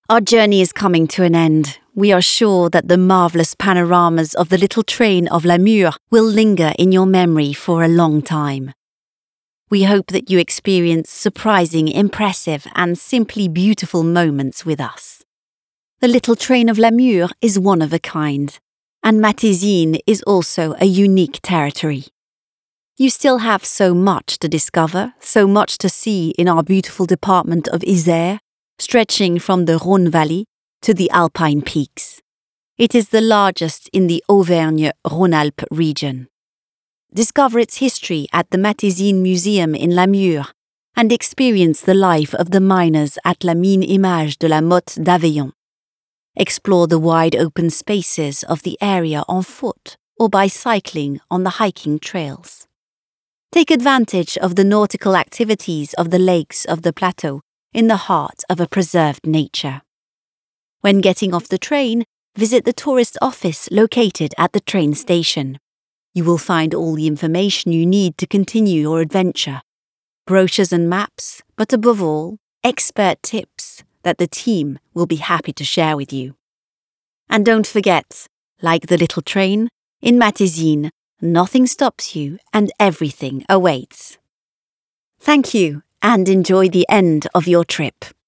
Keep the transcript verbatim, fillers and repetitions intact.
Our journey is coming to an end. We are sure that the marvellous panoramas of the little train of Lamure will linger in your memory for a long time. We hope that you experience surprising, impressive and simply beautiful moments with us. The little train of Lamure is one of a kind, and Matizine is also a unique territory. You still have so much to discover, so much to see in our beautiful department of Isère, stretching from the Rhône Valley to the Alpine peaks. It is the largest in the Auvergne-Rhône-Alpes region. Discover its history at the Matizine Museum in Lamure and experience the life of the miners at La Mine Image de la Motte d'Aveillon. Explore the wide open spaces of the area on foot or by cycling on the hiking trails. Take advantage of the nautical activities of the lakes of the plateau in the heart of a preserved nature. When getting off the train, visit the tourist office located at the train station. You will find all the information you need to continue your adventure. Brochures and maps, but above all, expert tips that the team will be happy to share with you. And don't forget, like the little train, in Matizine, nothing stops you and everything awaits. Thank you and enjoy the end of your trip.